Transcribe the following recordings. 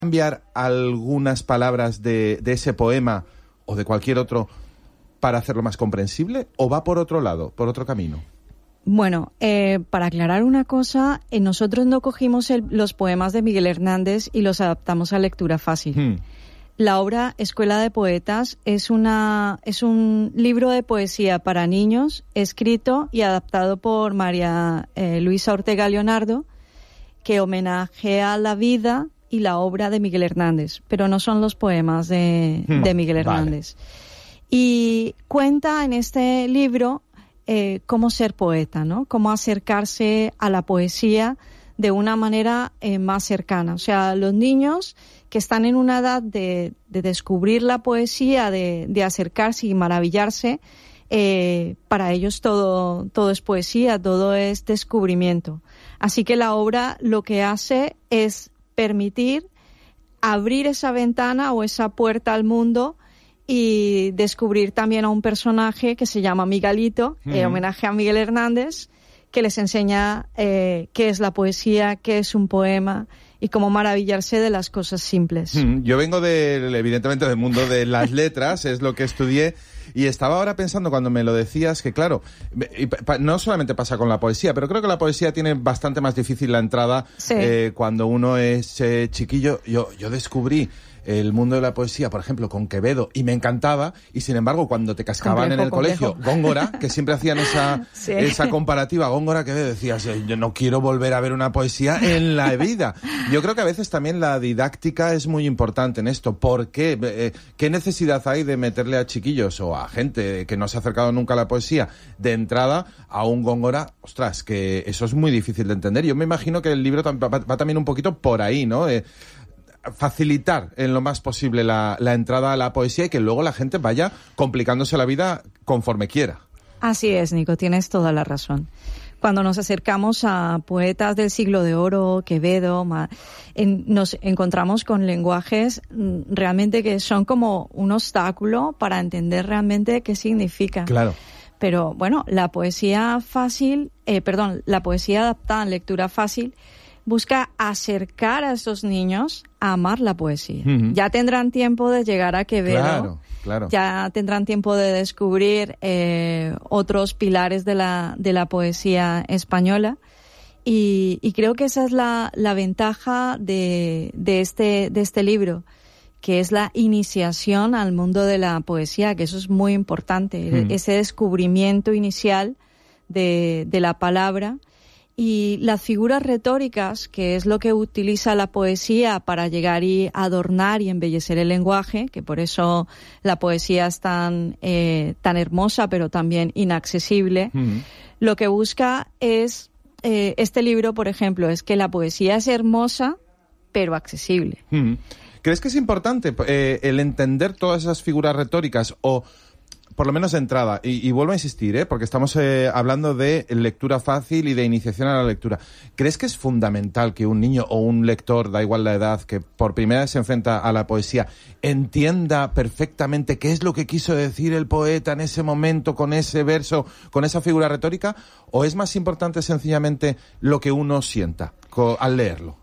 cambiar algunas palabras de ese poema o de cualquier otro para hacerlo más comprensible, o va por otro lado, por otro camino? Bueno, para aclarar una cosa, nosotros no cogimos los poemas de Miguel Hernández y los adaptamos a lectura fácil. La obra Escuela de Poetas es un libro de poesía para niños, escrito y adaptado por María Luisa Ortega Leonardo, que homenajea la vida y la obra de Miguel Hernández, pero no son los poemas de Miguel Hernández. Vale. Y cuenta en este libro cómo ser poeta, ¿no? Cómo acercarse a la poesía de una manera más cercana. O sea, los niños que están en una edad de descubrir la poesía, de acercarse y maravillarse, para ellos todo es poesía, todo es descubrimiento. Así que la obra lo que hace es permitir abrir esa ventana o esa puerta al mundo y descubrir también a un personaje que se llama Miguelito, homenaje a Miguel Hernández, que les enseña qué es la poesía, qué es un poema y cómo maravillarse de las cosas simples. Yo vengo evidentemente del mundo de las letras, es lo que estudié, y estaba ahora pensando cuando me lo decías que, claro, no solamente pasa con la poesía, pero creo que la poesía tiene bastante más difícil la entrada. Sí. Cuando uno es chiquillo. Yo descubrí el mundo de la poesía, por ejemplo, con Quevedo, y me encantaba, y sin embargo, cuando te cascaban en el colegio, Góngora, que siempre hacían esa comparativa, Góngora, Quevedo, decías, yo no quiero volver a ver una poesía en la vida. Yo creo que a veces también la didáctica es muy importante en esto. ¿Por qué? ¿Qué necesidad hay de meterle a chiquillos o a gente que no se ha acercado nunca a la poesía de entrada a un Góngora? Ostras, que eso es muy difícil de entender. Yo me imagino que el libro va también un poquito por ahí, ¿no? Facilitar en lo más posible la entrada a la poesía y que luego la gente vaya complicándose la vida conforme quiera. Así es, Nico, tienes toda la razón. Cuando nos acercamos a poetas del siglo de oro, Quevedo, nos encontramos con lenguajes realmente que son como un obstáculo para entender realmente qué significa. Claro. Pero bueno, la poesía adaptada en lectura fácil busca acercar a esos niños a amar la poesía. Ya tendrán tiempo de llegar a Quevedo, claro. Ya tendrán tiempo de descubrir otros pilares de la poesía española, y creo que esa es la ventaja de este libro, que es la iniciación al mundo de la poesía, que eso es muy importante, ese descubrimiento inicial de la palabra. Y las figuras retóricas, que es lo que utiliza la poesía para llegar y adornar y embellecer el lenguaje, que por eso la poesía es tan hermosa, pero también inaccesible. Lo que busca es, este libro, por ejemplo, es que la poesía es hermosa, pero accesible. ¿Crees que es importante el entender todas esas figuras retóricas, o por lo menos de entrada, y vuelvo a insistir, porque estamos hablando de lectura fácil y de iniciación a la lectura? ¿Crees que es fundamental que un niño o un lector, da igual la edad, que por primera vez se enfrenta a la poesía, entienda perfectamente qué es lo que quiso decir el poeta en ese momento, con ese verso, con esa figura retórica? ¿O es más importante sencillamente lo que uno sienta al leerlo?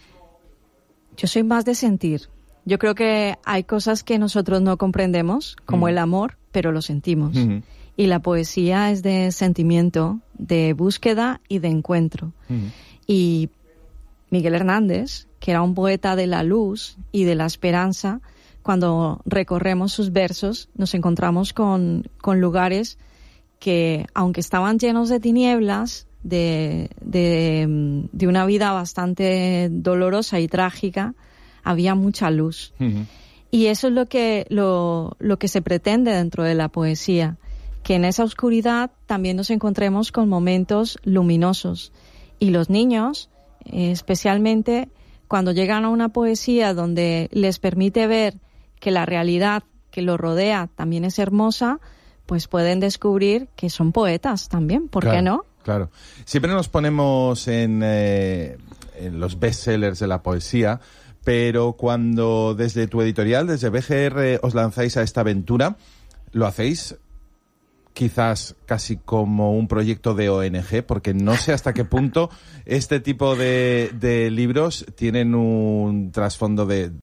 Yo soy más de sentir. Yo creo que hay cosas que nosotros no comprendemos, como el amor, pero lo sentimos. Y la poesía es de sentimiento, de búsqueda y de encuentro. Y Miguel Hernández, que era un poeta de la luz y de la esperanza, cuando recorremos sus versos nos encontramos con lugares que, aunque estaban llenos de tinieblas, de una vida bastante dolorosa y trágica, había mucha luz. Y eso es lo que se pretende dentro de la poesía, que en esa oscuridad también nos encontremos con momentos luminosos. Y los niños, especialmente cuando llegan a una poesía donde les permite ver que la realidad que los rodea también es hermosa, pues pueden descubrir que son poetas también. ¿Por qué no? Claro. Siempre nos ponemos en los bestsellers de la poesía, pero cuando desde tu editorial, desde BGR, os lanzáis a esta aventura, lo hacéis quizás casi como un proyecto de ONG, porque no sé hasta qué punto este tipo de libros tienen un trasfondo de